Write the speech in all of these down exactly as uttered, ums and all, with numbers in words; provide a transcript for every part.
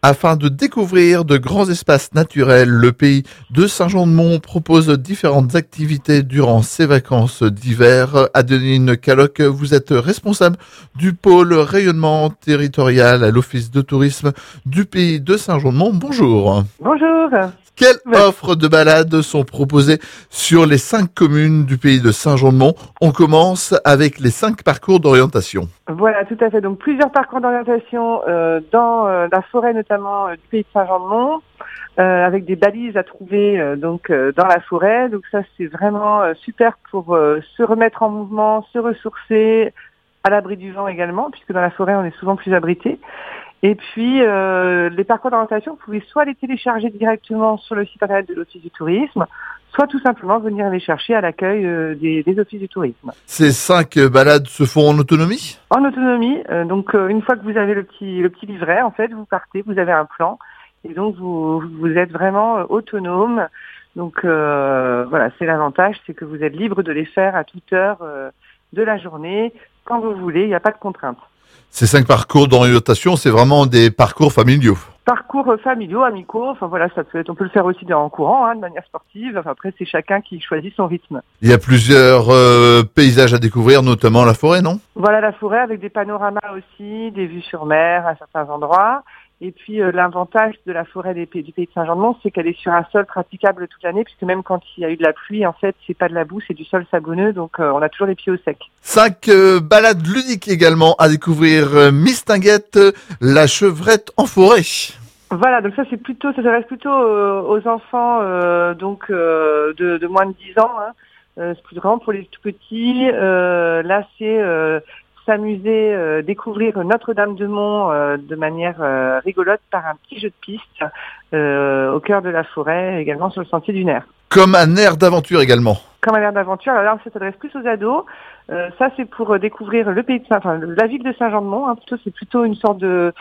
Afin de découvrir de grands espaces naturels, le pays de Saint-Jean-de-Mont propose différentes activités durant ses vacances d'hiver. Adeline Caloc, vous êtes responsable du pôle rayonnement territorial à l'Office de tourisme du pays de Saint-Jean-de-Mont. Bonjour. Bonjour. Quelles offres de balades sont proposées sur les cinq communes du pays de Saint-Jean-de-Mont? On commence avec les cinq parcours d'orientation. Voilà, tout à fait. Donc plusieurs parcours d'orientation euh, dans euh, la forêt notamment euh, du pays de Saint-Jean-de-Mont, euh, avec des balises à trouver euh, donc euh, dans la forêt. Donc ça c'est vraiment euh, super pour euh, se remettre en mouvement, se ressourcer, à l'abri du vent également, puisque dans la forêt on est souvent plus abrité. Et puis, euh, les parcours d'orientation, vous pouvez soit les télécharger directement sur le site internet de l'Office du tourisme, soit tout simplement venir les chercher à l'accueil euh, des, des offices du tourisme. Ces cinq balades se font en autonomie ? En autonomie. Euh, donc, euh, une fois que vous avez le petit, le petit livret, en fait, vous partez, vous avez un plan, et donc vous, vous êtes vraiment euh, autonome. Donc, euh, voilà, c'est l'avantage, c'est que vous êtes libre de les faire à toute heure euh, de la journée, quand vous voulez, il n'y a pas de contrainte. Ces cinq parcours d'orientation, c'est vraiment des parcours familiaux. Parcours familiaux, amicaux, enfin voilà, ça peut être, on peut le faire aussi en courant, hein, de manière sportive. Enfin, après, c'est chacun qui choisit son rythme. Il y a plusieurs euh, paysages à découvrir, notamment la forêt, non ? Voilà la forêt avec des panoramas aussi, des vues sur mer à certains endroits. Et puis euh, l'avantage de la forêt des pays, du pays de Saint-Jean-de-Mont, c'est qu'elle est sur un sol praticable toute l'année, puisque même quand il y a eu de la pluie, en fait, c'est pas de la boue, c'est du sol sablonneux, donc euh, on a toujours les pieds au sec. Cinq euh, balades ludiques également à découvrir. Euh, Mistinguett, la chevrette en forêt. Voilà, donc ça c'est plutôt, ça s'adresse plutôt euh, aux enfants euh, donc euh, de, de moins de dix ans. Hein. Euh, c'est plus grand pour les tout petits. Euh, là c'est euh, s'amuser, euh, découvrir Notre-Dame-de-Mont euh, de manière euh, rigolote par un petit jeu de piste euh, au cœur de la forêt, également sur le sentier du Nerf. Comme un air d'aventure également. Comme un air d'aventure, alors là ça s'adresse plus aux ados. Euh, ça c'est pour découvrir le pays de Saint, enfin la ville de Saint-Jean-de-Mont. Hein, plutôt c'est plutôt une sorte de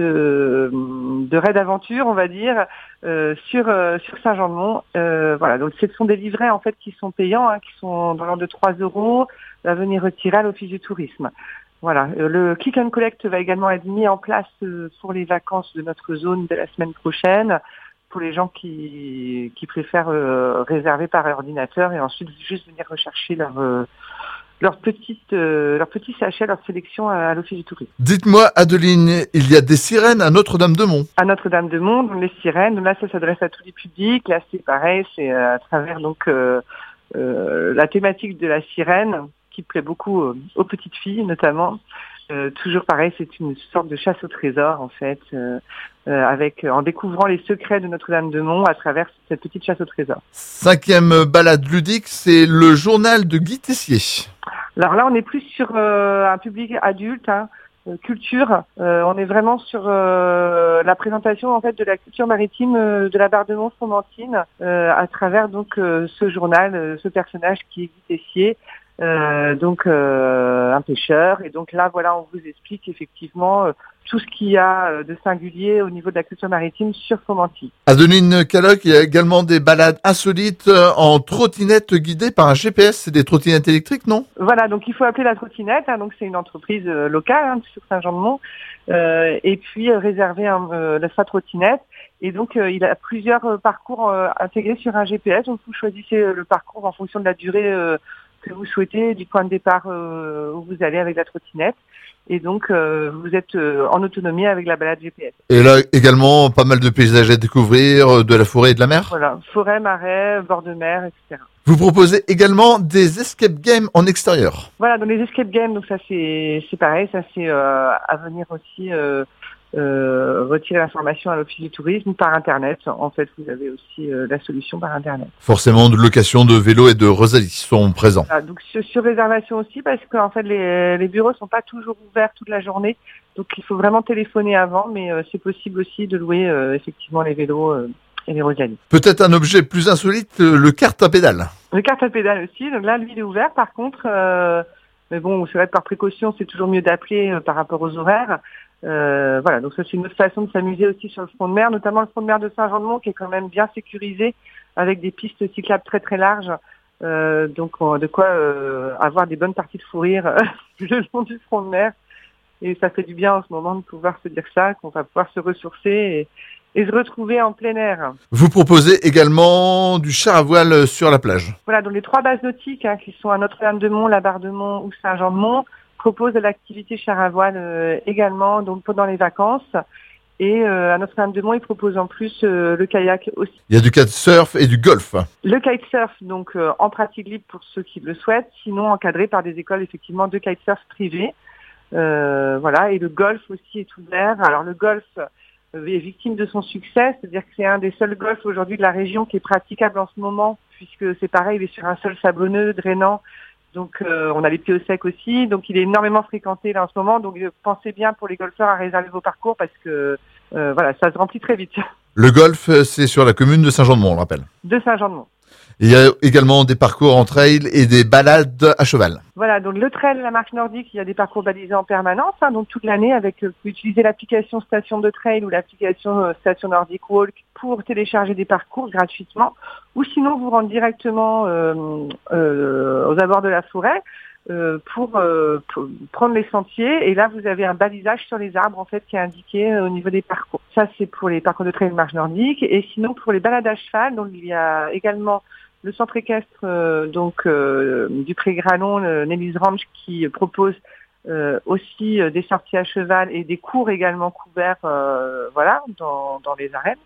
de, de raid d'aventure, on va dire, euh, sur euh, sur Saint-Jean-de-Mont. Euh, voilà, donc ce sont des livrets en fait qui sont payants, hein, qui sont dans l'ordre de trois euros, à venir retirer à l'Office du tourisme. Voilà, euh, le click and collect va également être mis en place euh, pour les vacances de notre zone de la semaine prochaine, pour les gens qui qui préfèrent euh, réserver par ordinateur et ensuite juste venir rechercher leur euh, leur petite euh, leur petit sachet, leur sélection à, à l'Office du tourisme. Dites-moi, Adeline, il y a des sirènes à Notre-Dame-de-Mont. À Notre-Dame-de-Mont, donc les sirènes, là ça s'adresse à tous les publics, là c'est pareil, c'est euh, à travers donc euh, euh, la thématique de la sirène qui plaît beaucoup euh, aux petites filles notamment. Euh, toujours pareil, c'est une sorte de chasse au trésor en fait, euh, euh, avec en découvrant les secrets de Notre-Dame-de-Mont à travers cette petite chasse au trésor. Cinquième balade ludique, c'est le journal de Guy Tessier. Alors là, on est plus sur euh, un public adulte, hein, euh, culture. Euh, on est vraiment sur euh, la présentation en fait de la culture maritime euh, de la Barre de Mont-Fromentine euh, à travers donc euh, ce journal, euh, ce personnage qui est Guy Tessier. Euh, donc euh, un pêcheur, et donc là voilà on vous explique effectivement euh, tout ce qu'il y a euh, de singulier au niveau de la culture maritime sur Fromentine. Adeline Caloc, il y a également des balades insolites en trottinette guidée par un G P S. C'est des trottinettes électriques, non? Voilà, donc il faut appeler la trottinette, hein, donc c'est une entreprise euh, locale hein, sur Saint-Jean-de-Mont, euh, et puis euh, réserver un, euh, sa trottinette. Et donc euh, il a plusieurs euh, parcours euh, intégrés sur un G P S, donc vous choisissez euh, le parcours en fonction de la durée euh, que vous souhaitez, du point de départ euh, où vous allez avec la trottinette. Et donc, euh, vous êtes euh, en autonomie avec la balade G P S. Et là, également, pas mal de paysages à découvrir, de la forêt et de la mer. Voilà, forêt, marais, bord de mer, et cetera. Vous proposez également des escape games en extérieur. Voilà, donc les escape games, donc ça c'est c'est pareil, ça c'est euh, à venir aussi euh, euh, retirer l'information à l'Office du tourisme par Internet. En fait, vous avez aussi euh, la solution par Internet. Forcément, de location de vélos et de Rosalie sont présents. Voilà, donc sur, sur réservation aussi, parce qu'en fait les, les bureaux sont pas toujours ouverts toute la journée, donc il faut vraiment téléphoner avant, mais euh, c'est possible aussi de louer euh, effectivement les vélos euh, et les Rosalies. Peut-être un objet plus insolite, le kart à pédale. Le kart à pédale aussi, donc là lui il est ouvert par contre, euh, mais bon c'est vrai que par précaution c'est toujours mieux d'appeler euh, par rapport aux horaires. Euh, voilà, donc ça c'est une autre façon de s'amuser aussi sur le front de mer, notamment le front de mer de Saint-Jean-de-Mont qui est quand même bien sécurisé avec des pistes cyclables très très larges, euh, donc on, de quoi euh, avoir des bonnes parties de fou rire le long du front de mer. Et ça fait du bien en ce moment de pouvoir se dire ça, qu'on va pouvoir se ressourcer et, et se retrouver en plein air. Vous proposez également du char à voile sur la plage. Voilà, donc les trois bases nautiques hein, qui sont à Notre-Dame-de-Mont, la Barre-de-Mont ou Saint-Jean-de-Mont proposent de l'activité char à voile euh, également donc pendant les vacances. Et euh, à Notre-Dame-de-Mont, ils proposent en plus euh, le kayak aussi. Il y a du kitesurf et du golf. Le kitesurf, donc euh, en pratique libre pour ceux qui le souhaitent, sinon encadré par des écoles effectivement de kitesurf privées. Euh, voilà, et le golf aussi est ouvert. Alors le golf euh, est victime de son succès, c'est-à-dire que c'est un des seuls golfs aujourd'hui de la région qui est praticable en ce moment, puisque c'est pareil, il est sur un sol sablonneux, drainant. Donc euh, on a les pieds au sec aussi, donc il est énormément fréquenté là en ce moment. Donc euh, pensez bien pour les golfeurs à réserver vos parcours parce que euh, voilà, ça se remplit très vite. Le golf, c'est sur la commune de Saint-Jean-de-Mont, on le rappelle. De Saint-Jean-de-Mont. Il y a également des parcours en trail et des balades à cheval. Voilà, donc le trail, la marche nordique, il y a des parcours balisés en permanence, hein, donc toute l'année avec, euh, vous pouvez utiliser l'application Station de Trail ou l'application euh, Station Nordic Walk pour télécharger des parcours gratuitement, ou sinon vous rendre directement euh, euh, aux abords de la forêt euh, pour, euh, pour prendre les sentiers, et là vous avez un balisage sur les arbres en fait qui est indiqué euh, au niveau des parcours. Ça c'est pour les parcours de trail et de marche nordique, et sinon pour les balades à cheval, donc il y a également le centre équestre euh, donc euh, du Pré-Granon, le Nemis Ranch, qui propose euh, aussi euh, des sorties à cheval et des cours également couverts, euh, voilà, dans, dans les arènes,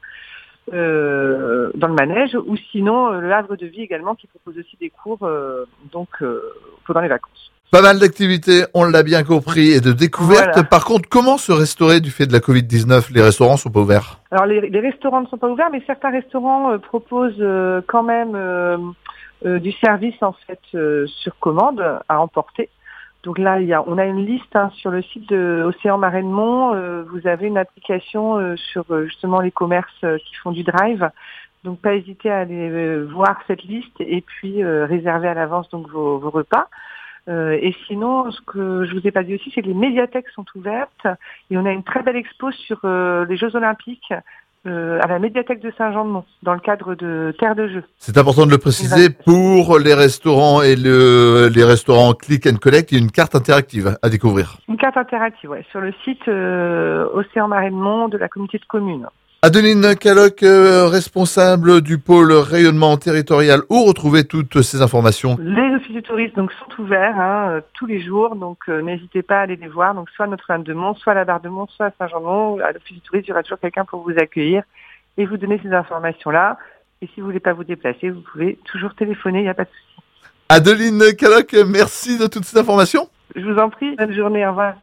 euh, dans le manège, ou sinon euh, le Havre de Vie également qui propose aussi des cours euh, donc euh, pendant les vacances. Pas mal d'activités, on l'a bien compris, et de découvertes. Voilà. Par contre, comment se restaurer du fait de la covid dix-neuf? Les restaurants sont pas ouverts. Alors les, les restaurants ne sont pas ouverts, mais certains restaurants euh, proposent euh, quand même euh, euh, du service en fait euh, sur commande à emporter. Donc là, il y a, on a une liste hein, sur le site de Océan Marais-de-Mont. Euh, vous avez une application euh, sur euh, justement les commerces euh, qui font du drive. Donc pas hésiter à aller euh, voir cette liste et puis euh, réserver à l'avance donc vos, vos repas. Euh, et sinon, ce que je vous ai pas dit aussi, c'est que les médiathèques sont ouvertes et on a une très belle expo sur euh, les Jeux Olympiques euh, à la médiathèque de Saint-Jean-de-Mont dans le cadre de Terre de Jeux. C'est important de le préciser, pour les restaurants et le, les restaurants Click and Collect, il y a une carte interactive à découvrir. Une carte interactive, ouais, sur le site euh, Océan Marais-de-Mont de la communauté de communes. Adeline Caloc, euh, responsable du pôle rayonnement territorial, où retrouver toutes ces informations? Les offices du tourisme donc sont ouverts hein, euh, tous les jours, donc euh, n'hésitez pas à aller les voir. Donc soit à Notre-Dame-de-Mont, soit à la Barre-de-Mont, soit à Saint-Jean-de-Mont. À l'office du tourisme, il y aura toujours quelqu'un pour vous accueillir et vous donner ces informations-là. Et si vous voulez pas vous déplacer, vous pouvez toujours téléphoner, il n'y a pas de souci. Adeline Caloc, merci de toutes ces informations. Je vous en prie, bonne journée, au revoir.